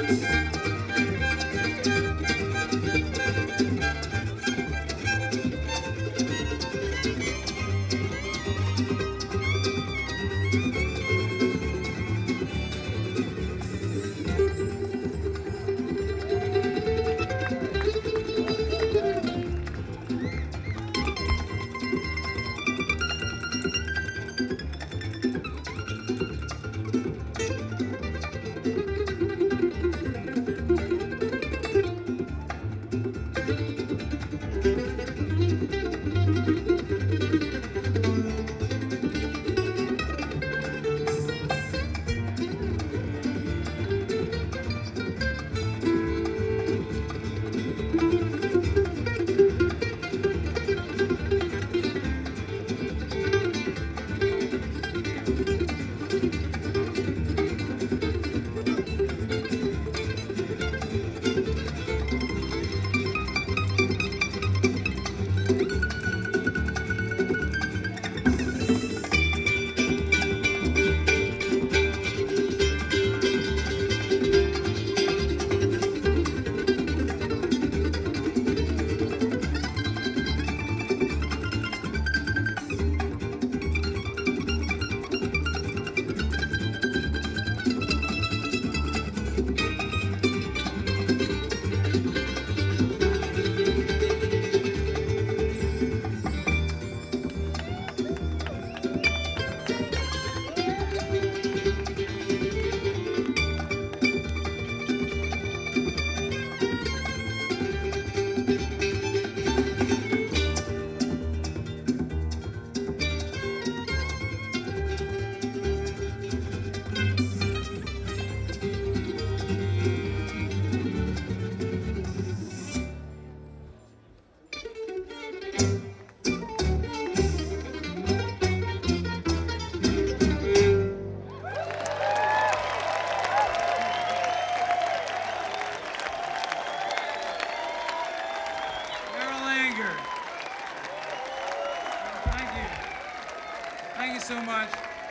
So much.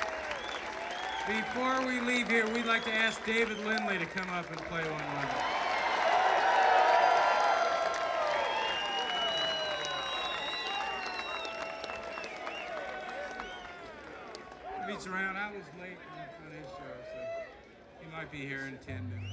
Before we leave here, we'd like to ask David Lindley to come up and play one with us. If he's around, I was late on his show, so he might be here in 10 minutes.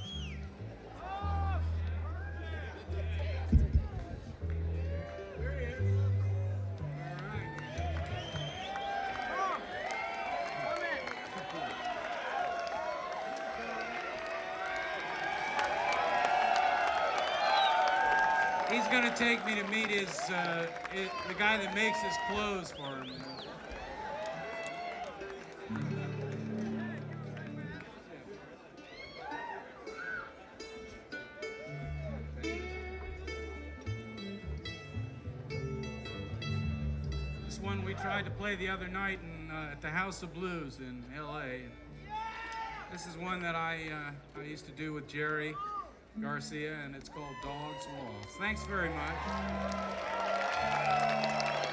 He's going to take me to meet the guy that makes his clothes for him. This one we tried to play the other night at the House of Blues in L.A. This is one that I used to do with Jerry Garcia, and it's called Dogs Waltz. Thanks very much.